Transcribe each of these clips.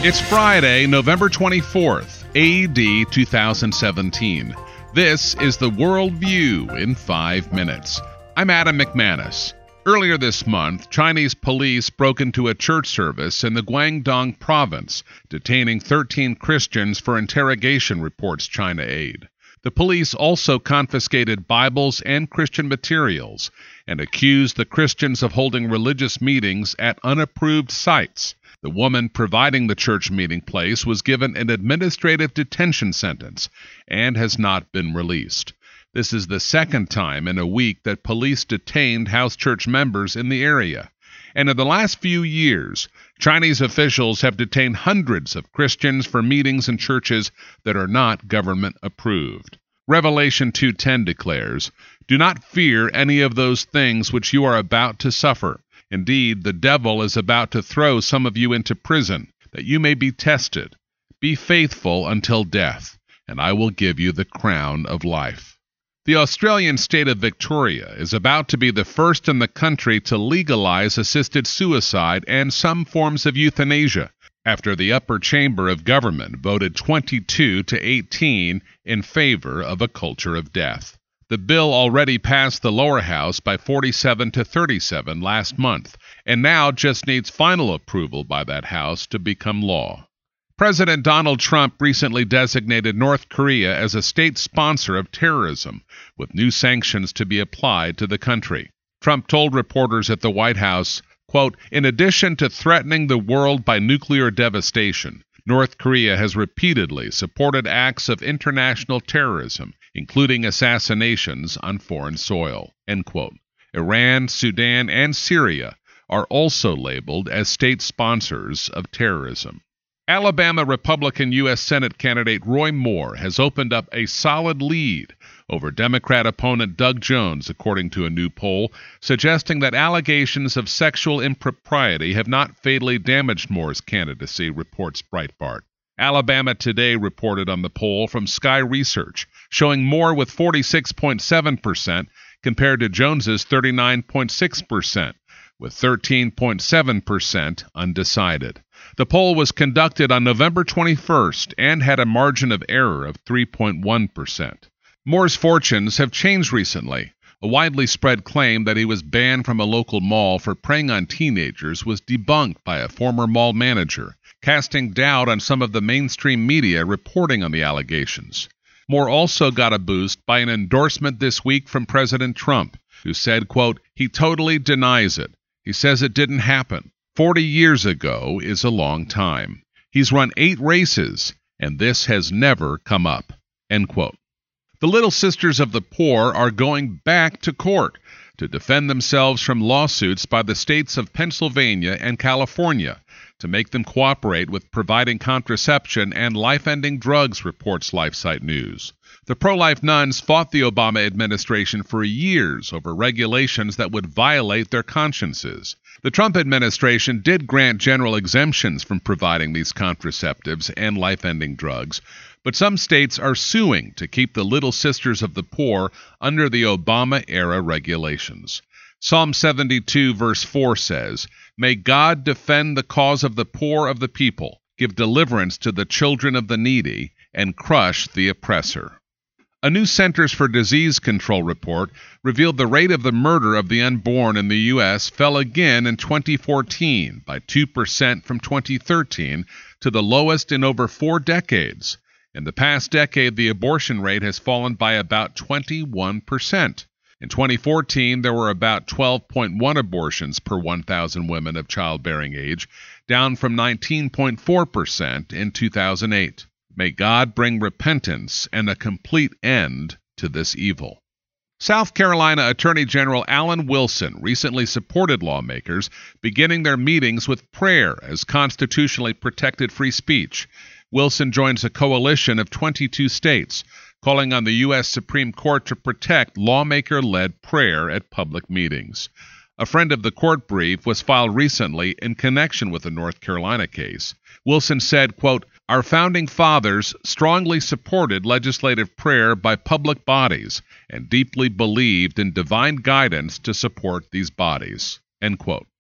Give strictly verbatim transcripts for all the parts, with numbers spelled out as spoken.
It's Friday, November twenty-fourth, A D two thousand seventeen. This is the World View in five minutes. I'm Adam McManus. Earlier this month, Chinese police broke into a church service in the Guangdong province, detaining thirteen Christians for interrogation, reports China Aid. The police also confiscated Bibles and Christian materials and accused the Christians of holding religious meetings at unapproved sites. The woman providing the church meeting place was given an administrative detention sentence and has not been released. This is the second time in a week that police detained house church members in the area. And in the last few years, Chinese officials have detained hundreds of Christians for meetings in churches that are not government approved. Revelation two ten declares, "Do not fear any of those things which you are about to suffer. Indeed, the devil is about to throw some of you into prison, that you may be tested. Be faithful until death, and I will give you the crown of life." The Australian state of Victoria is about to be the first in the country to legalize assisted suicide and some forms of euthanasia, after the upper chamber of government voted twenty-two to eighteen in favor of a culture of death. The bill already passed the lower house by forty-seven to thirty-seven last month, and now just needs final approval by that house to become law. President Donald Trump recently designated North Korea as a state sponsor of terrorism, with new sanctions to be applied to the country. Trump told reporters at the White House, quote, "In addition to threatening the world by nuclear devastation, North Korea has repeatedly supported acts of international terrorism, including assassinations on foreign soil." End quote. Iran, Sudan, and Syria are also labeled as state sponsors of terrorism. Alabama Republican U S Senate candidate Roy Moore has opened up a solid lead over Democrat opponent Doug Jones, according to a new poll, suggesting that allegations of sexual impropriety have not fatally damaged Moore's candidacy, reports Breitbart. Alabama Today reported on the poll from Sky Research, showing Moore with forty-six point seven percent compared to Jones's thirty-nine point six percent, with thirteen point seven percent undecided. The poll was conducted on November twenty-first and had a margin of error of three point one percent. Moore's fortunes have changed recently. A widely spread claim that he was banned from a local mall for preying on teenagers was debunked by a former mall manager, casting doubt on some of the mainstream media reporting on the allegations. Moore also got a boost by an endorsement this week from President Trump, who said, quote, "He totally denies it. He says it didn't happen. Forty years ago is a long time. He's run eight races, and this has never come up." End quote. The Little Sisters of the Poor are going back to court to defend themselves from lawsuits by the states of Pennsylvania and California to make them cooperate with providing contraception and life-ending drugs, reports LifeSite News. The pro-life nuns fought the Obama administration for years over regulations that would violate their consciences. The Trump administration did grant general exemptions from providing these contraceptives and life-ending drugs, but some states are suing to keep the Little Sisters of the Poor under the Obama-era regulations. Psalm seventy-two verse four says, "May God defend the cause of the poor of the people, give deliverance to the children of the needy, and crush the oppressor." A new Centers for Disease Control report revealed the rate of the murder of the unborn in the U S fell again in twenty fourteen by two percent from twenty thirteen to the lowest in over four decades. In the past decade, the abortion rate has fallen by about twenty-one percent. In twenty fourteen, there were about twelve point one abortions per one thousand women of childbearing age, down from nineteen point four percent in two thousand eight. May God bring repentance and a complete end to this evil. South Carolina Attorney General Alan Wilson recently supported lawmakers beginning their meetings with prayer as constitutionally protected free speech. Wilson joins a coalition of twenty-two states, calling on the U S Supreme Court to protect lawmaker-led prayer at public meetings. A friend of the court brief was filed recently in connection with the North Carolina case. Wilson said, quote, "Our founding fathers strongly supported legislative prayer by public bodies and deeply believed in divine guidance to support these bodies." End quote.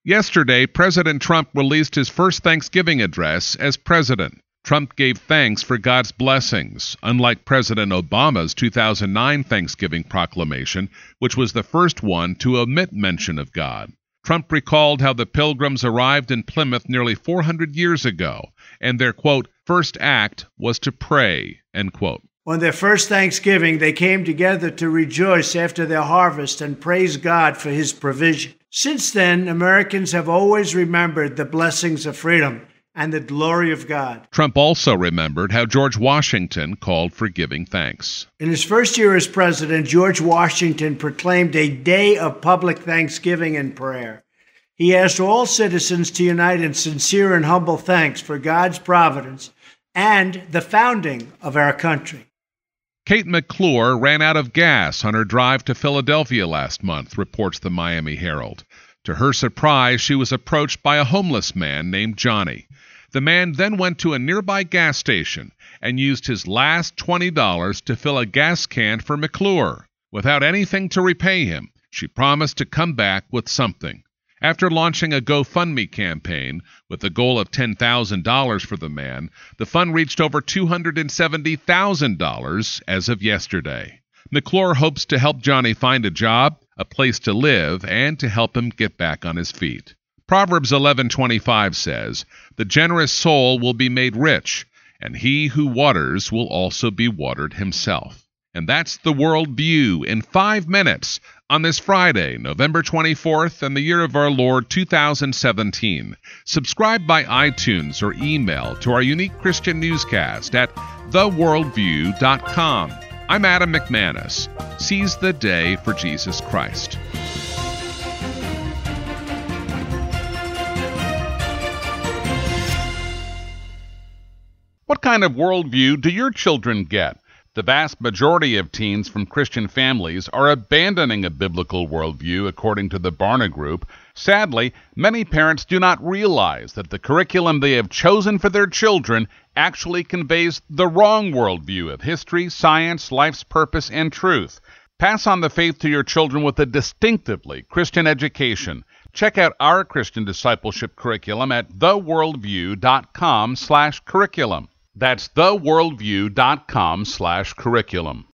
Yesterday, President Trump released his first Thanksgiving address as president. Trump gave thanks for God's blessings, unlike President Obama's two thousand nine Thanksgiving proclamation, which was the first one to omit mention of God. Trump recalled how the Pilgrims arrived in Plymouth nearly four hundred years ago, and their, quote, first act was to pray, end quote. On their first Thanksgiving, they came together to rejoice after their harvest and praise God for his provision. Since then, Americans have always remembered the blessings of freedom and the glory of God. Trump also remembered how George Washington called for giving thanks. In his first year as president, George Washington proclaimed a day of public thanksgiving and prayer. He asked all citizens to unite in sincere and humble thanks for God's providence and the founding of our country. Kate McClure ran out of gas on her drive to Philadelphia last month, reports the Miami Herald. To her surprise, she was approached by a homeless man named Johnny. The man then went to a nearby gas station and used his last twenty dollars to fill a gas can for McClure. Without anything to repay him, she promised to come back with something. After launching a GoFundMe campaign with the goal of ten thousand dollars for the man, the fund reached over two hundred seventy thousand dollars as of yesterday. McClure hopes to help Johnny find a job, a place to live, and to help him get back on his feet. Proverbs eleven twenty-five says, "The generous soul will be made rich, and he who waters will also be watered himself." And that's the World View in five minutes on this Friday, November twenty-fourth, in the year of our Lord two thousand seventeen. Subscribe by iTunes or email to our unique Christian newscast at the world view dot com. I'm Adam McManus. Seize the day for Jesus Christ. What kind of worldview do your children get? The vast majority of teens from Christian families are abandoning a biblical worldview, according to the Barna Group. Sadly, many parents do not realize that the curriculum they have chosen for their children actually conveys the wrong worldview of history, science, life's purpose, and truth. Pass on the faith to your children with a distinctively Christian education. Check out our Christian discipleship curriculum at the world view dot com slash curriculum. That's the world view dot com slash curriculum.